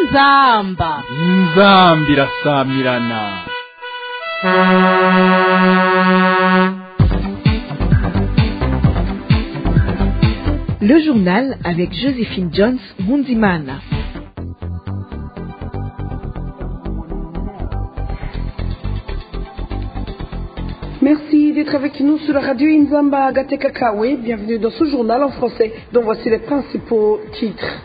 inzamba irasamirana. Le journal avec Joséphine Jones Mundimana. Merci d'être avec nous sur la radio Inzamba Agatekakawe. Bienvenue dans ce journal en français, dont voici les principaux titres.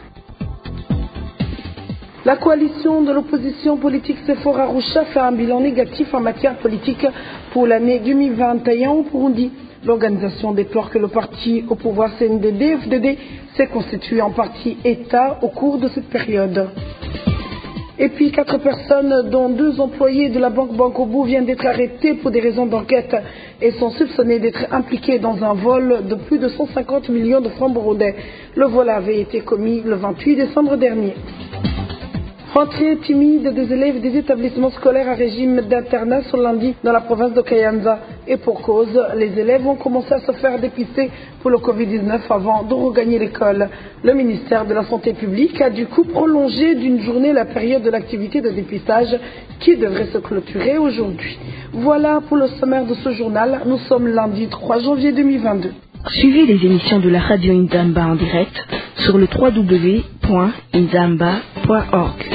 La coalition de l'opposition politique Sephora Arusha fait un bilan négatif en matière politique pour l'année 2021 au Burundi. L'organisation déplore que le parti au pouvoir CNDD-FDD s'est constitué en parti État au cours de cette période. Et puis 4 personnes, dont 2 employés de la banque Bankobu, viennent d'être arrêtés pour des raisons d'enquête et sont soupçonnés d'être impliqués dans un vol de plus de 150 millions de francs burundais. Le vol avait été commis le 28 décembre dernier. Rentrée timide des élèves des établissements scolaires à régime d'internat ce lundi dans la province de Kayanza. Et pour cause, les élèves ont commencé à se faire dépister pour le Covid-19 avant de regagner l'école. Le ministère de la Santé publique a du coup prolongé d'une journée la période de l'activité de dépistage qui devrait se clôturer aujourd'hui. Voilà pour le sommaire de ce journal. Nous sommes lundi 3 janvier 2022. Suivez les émissions de la radio Inzamba en direct sur le www.inzamba.org.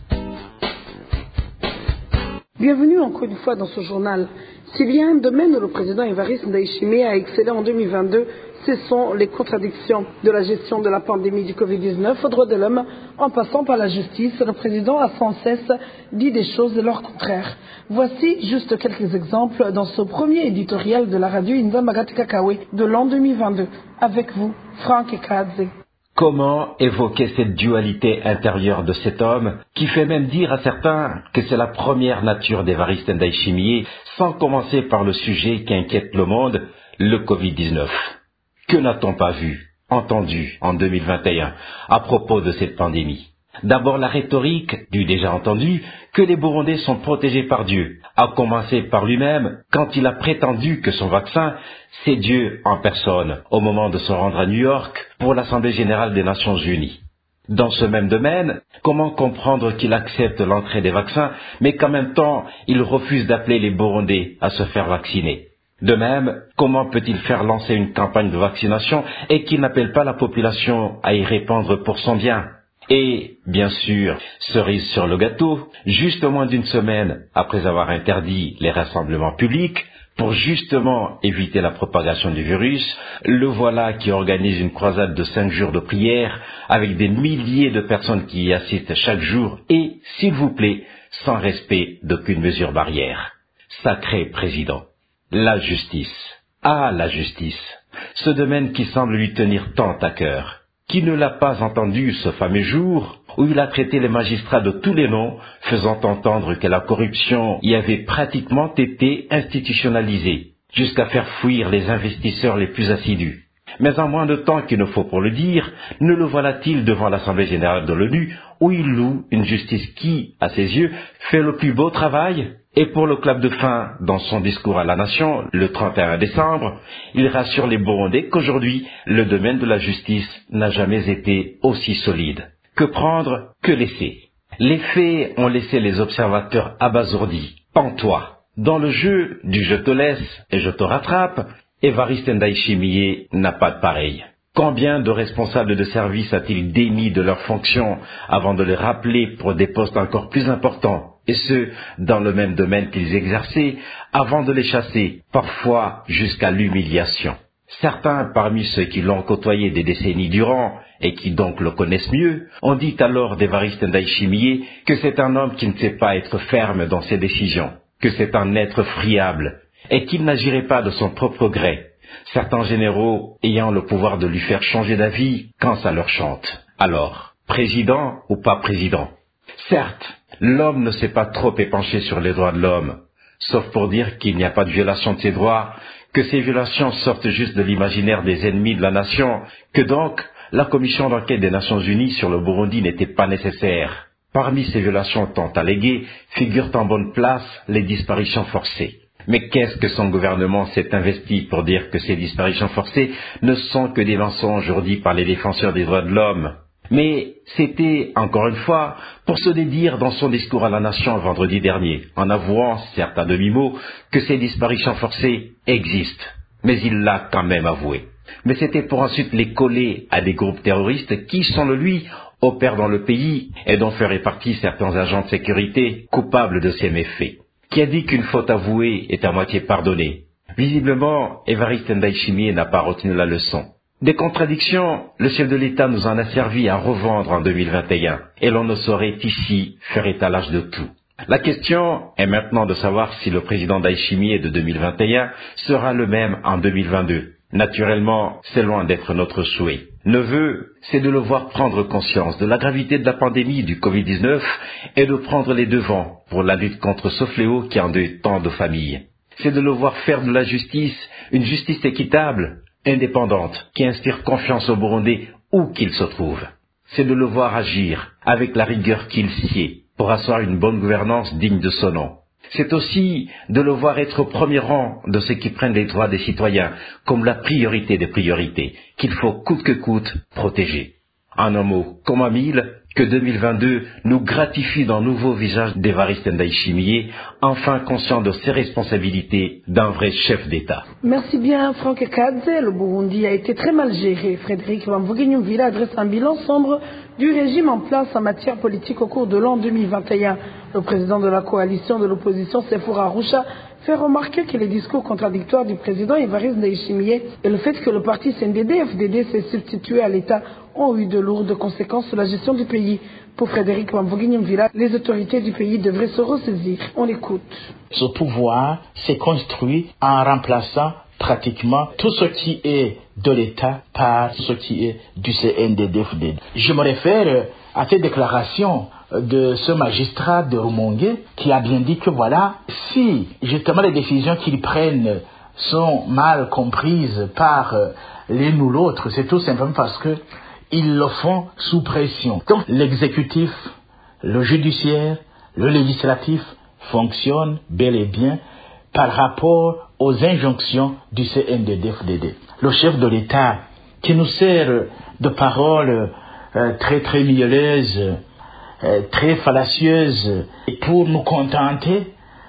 Bienvenue encore une fois dans ce journal. S'il y a un domaine où le président Évariste Ndayishimiye a excellé en 2022, ce sont les contradictions de la gestion de la pandémie du Covid-19 aux droits de l'homme, en passant par la justice. Le président a sans cesse dit des choses de leur contraire. Voici juste quelques exemples dans ce premier éditorial de la radio Inzamba Agatekakawe de l'an 2022. Avec vous, Franck Ekadze. Comment évoquer cette dualité intérieure de cet homme qui fait même dire à certains que c'est la première nature d'Évariste Ndayishimiye, sans commencer par le sujet qui inquiète le monde, le Covid-19. Que n'a-t-on pas vu, entendu en 2021 à propos de cette pandémie? D'abord la rhétorique du déjà entendu que les Burundais sont protégés par Dieu, à commencer par lui-même quand il a prétendu que son vaccin, c'est Dieu en personne au moment de se rendre à New York pour l'Assemblée générale des Nations unies. Dans ce même domaine, comment comprendre qu'il accepte l'entrée des vaccins mais qu'en même temps il refuse d'appeler les Burundais à se faire vacciner? De même, comment peut-il faire lancer une campagne de vaccination et qu'il n'appelle pas la population à y répondre pour son bien? Et, bien sûr, cerise sur le gâteau, juste moins d'une semaine après avoir interdit les rassemblements publics, pour justement éviter la propagation du virus, le voilà qui organise une croisade de 5 jours de prière avec des milliers de personnes qui y assistent chaque jour et, s'il vous plaît, sans respect d'aucune mesure barrière. Sacré président. La justice. Ah, la justice. Ce domaine qui semble lui tenir tant à cœur. Qui ne l'a pas entendu ce fameux jour où il a traité les magistrats de tous les noms, faisant entendre que la corruption y avait pratiquement été institutionnalisée, jusqu'à faire fuir les investisseurs les plus assidus. Mais en moins de temps qu'il ne faut pour le dire, ne le voilà-t-il devant l'Assemblée générale de l'ONU, où il loue une justice qui, à ses yeux, fait le plus beau travail? Et pour le clap de fin, dans son discours à la nation, le 31 décembre, il rassure les Burundais qu'aujourd'hui, le domaine de la justice n'a jamais été aussi solide. Que prendre, que laisser. Les faits ont laissé les observateurs abasourdis, pantois. Dans le jeu du je te laisse et je te rattrape, Évariste Ndayishimiye n'a pas de pareil. Combien de responsables de service a-t-il démis de leurs fonctions avant de les rappeler pour des postes encore plus importants, et ce, dans le même domaine qu'ils exerçaient, avant de les chasser, parfois jusqu'à l'humiliation. Certains parmi ceux qui l'ont côtoyé des décennies durant, et qui donc le connaissent mieux, ont dit alors d'Évariste Ndayishimiye que c'est un homme qui ne sait pas être ferme dans ses décisions, que c'est un être friable, et qu'il n'agirait pas de son propre gré. Certains généraux ayant le pouvoir de lui faire changer d'avis quand ça leur chante. Alors, président ou pas président? Certes, l'homme ne s'est pas trop épanché sur les droits de l'homme, sauf pour dire qu'il n'y a pas de violation de ses droits, que ces violations sortent juste de l'imaginaire des ennemis de la nation, que donc la commission d'enquête des Nations Unies sur le Burundi n'était pas nécessaire. Parmi ces violations tant alléguées figurent en bonne place les disparitions forcées. Mais qu'est-ce que son gouvernement s'est investi pour dire que ces disparitions forcées ne sont que des mensonges ourdis par les défenseurs des droits de l'homme? Mais c'était, encore une fois, pour se dédire dans son discours à la nation vendredi dernier, en avouant, certes à demi-mot, que ces disparitions forcées existent. Mais il l'a quand même avoué. Mais c'était pour ensuite les coller à des groupes terroristes qui, selon lui, opèrent dans le pays et dont feraient partie certains agents de sécurité coupables de ces méfaits. Qui a dit qu'une faute avouée est à moitié pardonnée? Visiblement, Évariste Ndayishimiye n'a pas retenu la leçon. Des contradictions, le chef de l'État nous en a servi à revendre en 2021, et l'on ne saurait ici faire étalage de tout. La question est maintenant de savoir si le président Ndayishimiye de 2021 sera le même en 2022. Naturellement, c'est loin d'être notre souhait. Le vœu, c'est de le voir prendre conscience de la gravité de la pandémie du Covid-19 et de prendre les devants pour la lutte contre ce fléau qui endeuille tant de familles. C'est de le voir faire de la justice une justice équitable, indépendante, qui inspire confiance aux Burundais où qu'ils se trouvent. C'est de le voir agir avec la rigueur qu'il sied pour asseoir une bonne gouvernance digne de son nom. C'est aussi de le voir être au premier rang de ceux qui prennent les droits des citoyens comme la priorité des priorités, qu'il faut coûte que coûte protéger. En un mot, comme un mille, que 2022 nous gratifie d'un nouveau visage d'Évariste Ndayishimiye, enfin conscient de ses responsabilités d'un vrai chef d'État. Merci bien Franck Kadze. Le Burundi a été très mal géré. Frédéric Bamvugi-Nyumvila adresse un bilan sombre du régime en place en matière politique au cours de l'an 2021. Le président de la coalition de l'opposition, Sefour Arusha, fait remarquer que les discours contradictoires du président Évariste Ndayishimiye et le fait que le parti CNDD-FDD s'est substitué à l'État ont eu de lourdes conséquences sur la gestion du pays. Pour Frédéric Bamvugi-Nyumvila, les autorités du pays devraient se ressaisir. On l'écoute. Ce pouvoir s'est construit en remplaçant pratiquement tout ce qui est de l'État par ce qui est du CNDD-FDD. Je me réfère à cette déclaration de ce magistrat de Rumongue qui a bien dit que voilà, si justement les décisions qu'ils prennent sont mal comprises par l'une ou l'autre, c'est tout simplement parce que ils le font sous pression. Donc l'exécutif, le judiciaire, le législatif fonctionnent bel et bien par rapport aux injonctions du CNDD-FDD. Le chef de l'État qui nous sert de paroles très très mielleuses, très fallacieuses pour nous contenter,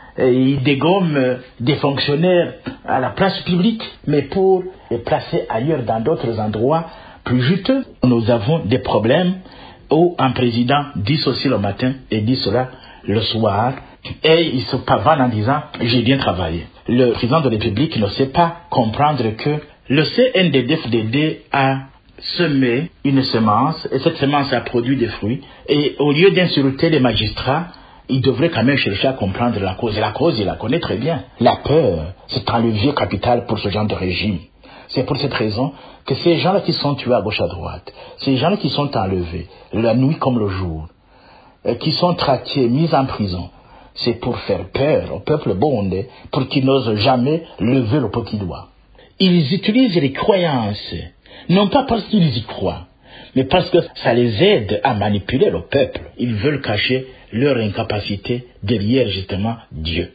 il dégomme des fonctionnaires à la place publique, mais pour les placer ailleurs dans d'autres endroits plus juteux. Nous avons des problèmes où un président dit ceci le matin et dit cela le soir, et il se pavane en disant « j'ai bien travaillé ». Le président de la République ne sait pas comprendre que le CNDD-FDD a semé une semence, et cette semence a produit des fruits, et au lieu d'insulter les magistrats, il devrait quand même chercher à comprendre la cause. Et la cause, il la connaît très bien. La peur, c'est un levier capital pour ce genre de régime. C'est pour cette raison que ces gens-là qui sont tués à gauche à droite, ces gens-là qui sont enlevés, la nuit comme le jour, qui sont traqués, mis en prison, c'est pour faire peur au peuple burundais, pour qu'ils n'osent jamais lever le petit doigt. Ils utilisent les croyances, non pas parce qu'ils y croient, mais parce que ça les aide à manipuler le peuple. Ils veulent cacher leur incapacité derrière justement Dieu.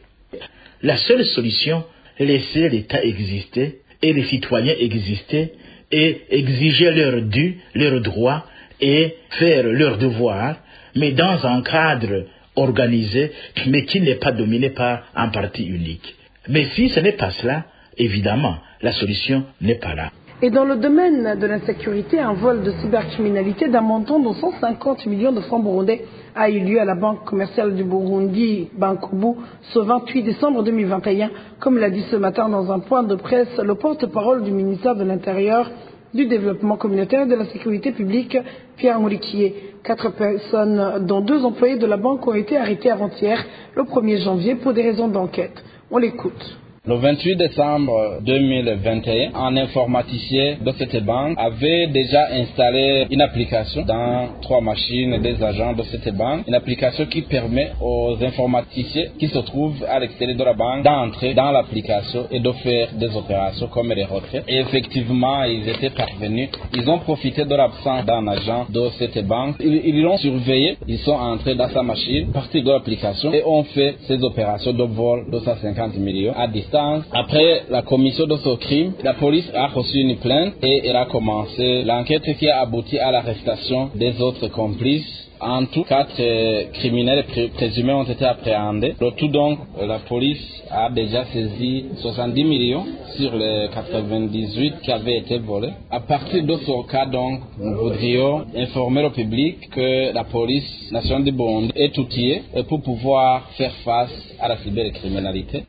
La seule solution, laisser l'État exister et les citoyens exister et exiger leur dû, leur droit et faire leur devoir, mais dans un cadre organisé, mais qui n'est pas dominé par un parti unique. Mais si ce n'est pas cela, évidemment, la solution n'est pas là. Et dans le domaine de l'insécurité, un vol de cybercriminalité d'un montant de 150 millions de francs burundais a eu lieu à la Banque commerciale du Burundi, Bankobu, ce 28 décembre 2021. Comme l'a dit ce matin dans un point de presse le porte-parole du ministère de l'Intérieur, du Développement communautaire et de la Sécurité publique, Pierre Mouliquier. 4 personnes, dont 2 employés de la banque, ont été arrêtées avant-hier, le 1er janvier, pour des raisons d'enquête. On l'écoute. Le 28 décembre 2021, un informaticien de cette banque avait déjà installé une application dans 3 machines des agents de cette banque. Une application qui permet aux informaticiens qui se trouvent à l'extérieur de la banque d'entrer dans l'application et de faire des opérations comme les retraits. Et effectivement, ils étaient parvenus. Ils ont profité de l'absence d'un agent de cette banque. Ils l'ont surveillé. Ils sont entrés dans sa machine, partis de l'application et ont fait ces opérations de vol de 150 millions à distance instance, après la commission de ce crime, la police a reçu une plainte et elle a commencé l'enquête qui a abouti à l'arrestation des autres complices. En tout, 4 criminels présumés ont été appréhendés. Le tout donc, la police a déjà saisi 70 millions sur les 98 qui avaient été volés. À partir de ce cas donc, nous voudrions informer le public que la police nationale du Burundi est outillée pour pouvoir faire face à la cybercriminalité.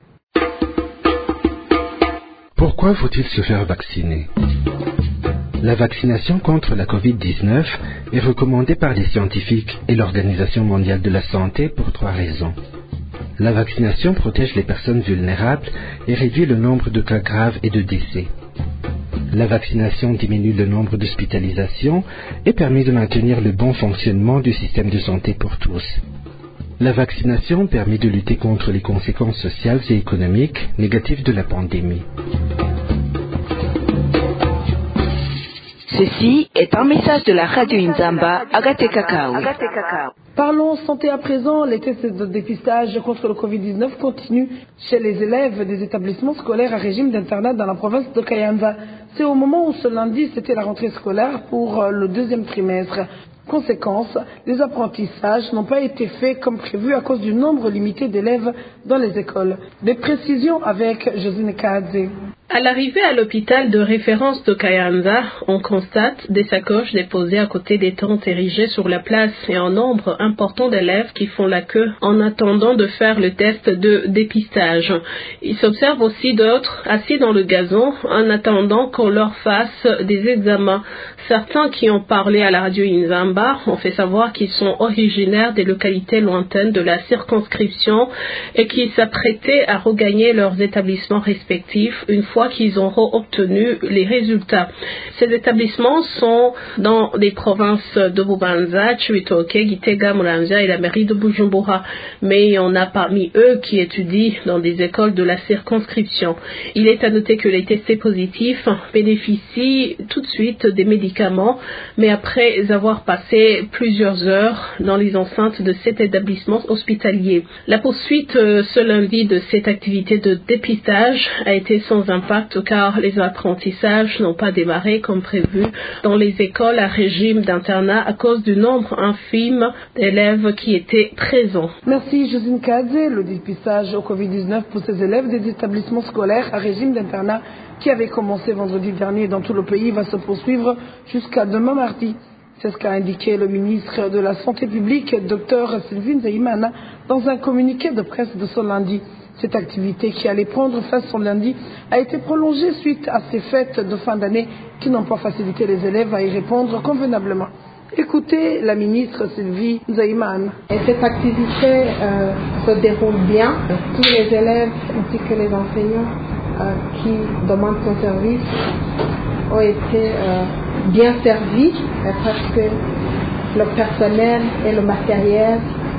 Pourquoi faut-il se faire vacciner ? La vaccination contre la Covid-19 est recommandée par les scientifiques et l'Organisation mondiale de la santé pour 3 raisons. La vaccination protège les personnes vulnérables et réduit le nombre de cas graves et de décès. La vaccination diminue le nombre d'hospitalisations et permet de maintenir le bon fonctionnement du système de santé pour tous. La vaccination permet de lutter contre les conséquences sociales et économiques négatives de la pandémie. Ceci est un message de la radio Inzamba, Agate Cacao. Parlons santé à présent. Les tests de dépistage contre le Covid-19 continuent chez les élèves des établissements scolaires à régime d'internat dans la province de Kayanza. C'est au moment où ce lundi, c'était la rentrée scolaire pour le 2e trimestre. Conséquence, les apprentissages n'ont pas été faits comme prévu à cause du nombre limité d'élèves dans les écoles. Des précisions avec Josine Kadze. À l'arrivée à l'hôpital de référence de Kayanza, on constate des sacoches déposées à côté des tentes érigées sur la place et un nombre important d'élèves qui font la queue en attendant de faire le test de dépistage. Il s'observe aussi d'autres assis dans le gazon en attendant qu'on leur fasse des examens. Certains qui ont parlé à la radio Inzamba ont fait savoir qu'ils sont originaires des localités lointaines de la circonscription et qu'ils s'apprêtaient à regagner leurs établissements respectifs une fois qu'ils auront obtenu les résultats. Ces établissements sont dans les provinces de Bubanza, Chibitoke, Gitega, Muramvya et la mairie de Bujumbura. Mais il y en a parmi eux qui étudient dans des écoles de la circonscription. Il est à noter que les testés positifs bénéficient tout de suite des médicaments, mais après avoir passé plusieurs heures dans les enceintes de cet établissement hospitalier. La poursuite ce lundi de cette activité de dépistage a été sans impact car les apprentissages n'ont pas démarré comme prévu dans les écoles à régime d'internat à cause du nombre infime d'élèves qui étaient présents. Merci Josine Kadze. Le dépistage au Covid-19 pour ces élèves des établissements scolaires à régime d'internat qui avait commencé vendredi dernier dans tout le pays va se poursuivre jusqu'à demain mardi. C'est ce qu'a indiqué le ministre de la Santé publique, Dr Sylvie Nzeyimana, dans un communiqué de presse de ce lundi. Cette activité qui allait prendre fin ce lundi a été prolongée suite à ces fêtes de fin d'année qui n'ont pas facilité les élèves à y répondre convenablement. Écoutez la ministre Sylvie Nzeyimana. Et cette activité se déroule bien. Tous les élèves ainsi que les enseignants qui demandent son service ont été bien servis parce que le personnel et le matériel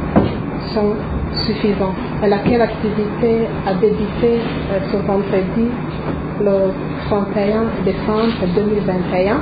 sont suffisants. Laquelle activité a débuté ce vendredi, le 31 décembre 2021.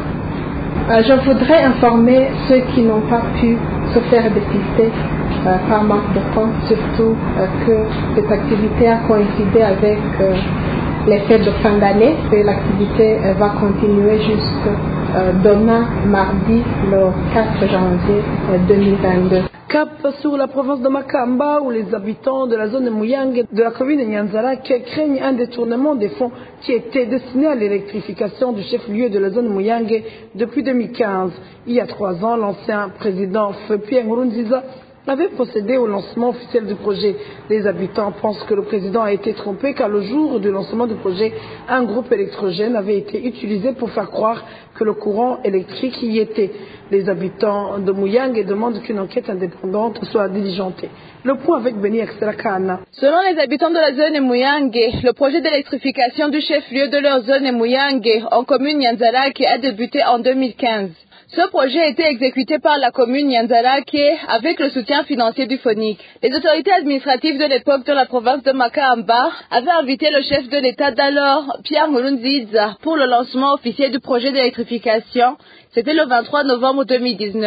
Je voudrais informer ceux qui n'ont pas pu se faire dépister par manque de temps, surtout que cette activité a coïncidé avec les fêtes de fin d'année et l'activité va continuer jusqu'à demain, mardi, le 4 janvier 2022. Cap sur la province de Makamba où les habitants de la zone de Muyange de la commune de Nyanzarake craignent un détournement des fonds qui étaient destinés à l'électrification du chef-lieu de la zone de Muyange depuis 2015. Il y a 3 ans, l'ancien président Feu Pierre Nkurunziza avait procédé au lancement officiel du projet. Les habitants pensent que le président a été trompé car le jour du lancement du projet, un groupe électrogène avait été utilisé pour faire croire que le courant électrique y était. Les habitants de Muyange demandent qu'une enquête indépendante soit diligentée. Le point avec Beni Akselakana. Selon les habitants de la zone de Muyange, le projet d'électrification du chef-lieu de leur zone de Muyange en commune Nyanzarake a débuté en 2015. Ce projet a été exécuté par la commune Nyanzarake avec le soutien financier du FONIC. Les autorités administratives de l'époque de la province de Makamba avaient invité le chef de l'État d'alors, Pierre Nkurunziza, pour le lancement officiel du projet d'électrification. C'était le 23 novembre 2019.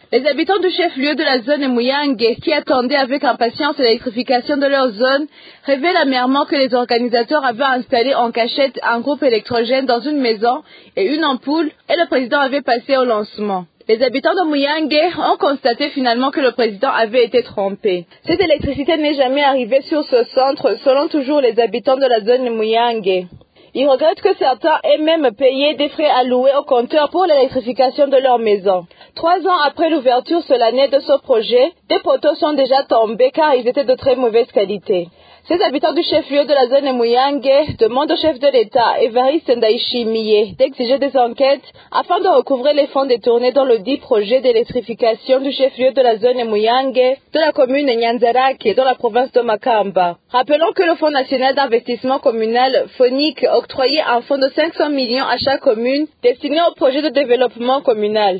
Les habitants du chef-lieu de la zone Mouyangue, qui attendaient avec impatience l'électrification de leur zone, révèlent amèrement que les organisateurs avaient installé en cachette un groupe électrogène dans une maison et une ampoule, et le président avait passé au lancement. Les habitants de Mouyangue ont constaté finalement que le président avait été trompé. Cette électricité n'est jamais arrivée sur ce centre, selon toujours les habitants de la zone Mouyangue. Ils regrettent que certains aient même payé des frais alloués au compteur pour l'électrification de leur maison. 3 ans après l'ouverture solennelle de ce projet, des poteaux sont déjà tombés car ils étaient de très mauvaise qualité. Ces habitants du chef-lieu de la zone Mouyangue demandent au chef de l'État, Évariste Ndayishimiye, d'exiger des enquêtes afin de recouvrer les fonds détournés dans le dit projet d'électrification du chef-lieu de la zone Mouyangue de la commune Nyanzarake dans la province de Makamba. Rappelons que le Fonds national d'investissement communal, FONIC, octroyait un fonds de 500 millions à chaque commune destiné au projet de développement communal.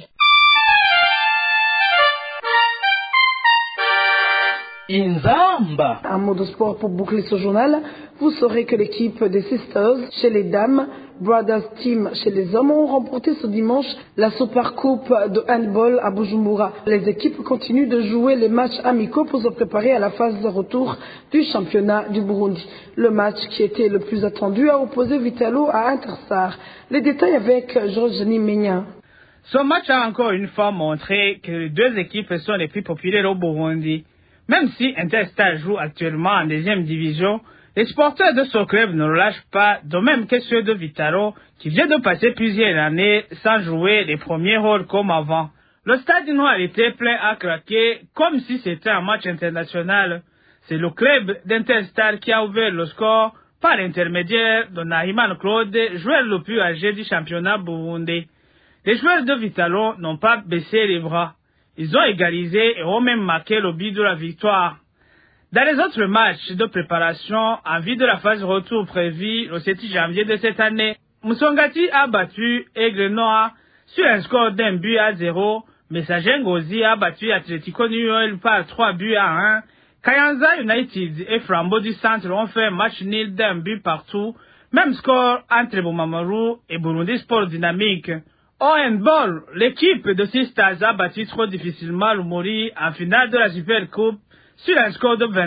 Inzamba. Un mot de sport pour boucler ce journal. Vous saurez que l'équipe des Sisters chez les dames, Brothers Team chez les hommes ont remporté ce dimanche la Super Coupe de handball à Bujumbura. Les équipes continuent de jouer les matchs amicaux pour se préparer à la phase de retour du championnat du Burundi. Le match qui était le plus attendu a opposé Vitalo à Interstar. Les détails avec Georges Nimenya. Ce match a encore une fois montré que les deux équipes sont les plus populaires au Burundi. Même si Interstar joue actuellement en 2e division, les supporters de ce club ne relâchent pas, de même que ceux de Vitaro, qui vient de passer plusieurs années sans jouer les premiers rôles comme avant. Le stade noir était plein à craquer, comme si c'était un match international. C'est le club d'Interstar qui a ouvert le score par l'intermédiaire de Nahiman Claude, joueur le plus âgé du championnat burundais. Les joueurs de Vitalo n'ont pas baissé les bras. Ils ont égalisé et ont même marqué le but de la victoire. Dans les autres matchs de préparation en vue de la phase retour prévue le 7 janvier de cette année, Musongati a battu Aigle Noir sur un score d'1-0. Messager Ngozi a battu Atletico New York par 3-1. Kayanza United et Flambeau du Centre ont fait un match nul d'1 partout. Même score entre Bumamaru et Burundi Sport Dynamique. Au handball, l'équipe de Sisters a battu trop difficilement l'Umuri en finale de la Super Coupe sur un score de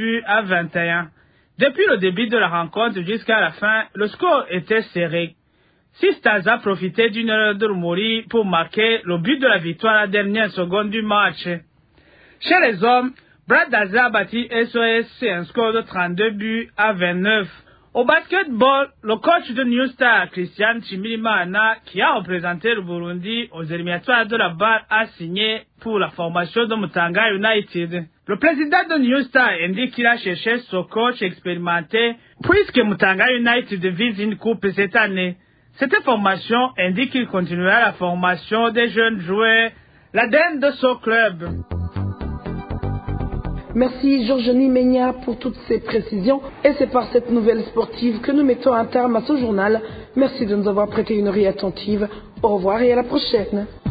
22-21. Depuis le début de la rencontre jusqu'à la fin, le score était serré. Sisters a profité d'une erreur de l'Umuri pour marquer le but de la victoire à la dernière seconde du match. Chez les hommes, Brad Daza a battu SOS sur un score de 32-29. Au basketball, le coach de New Star, Christian Chimirimana, qui a représenté le Burundi aux éliminatoires de la BAL, a signé pour la formation de Mutanga United. Le président de New Star indique qu'il a cherché ce coach expérimenté puisque Mutanga United vise une coupe cette année. Cette formation indique qu'il continuera la formation des jeunes joueurs, l'ADN de ce club. Merci Georges Nimenya pour toutes ces précisions. Et c'est par cette nouvelle sportive que nous mettons un terme à ce journal. Merci de nous avoir prêté une oreille attentive. Au revoir et à la prochaine.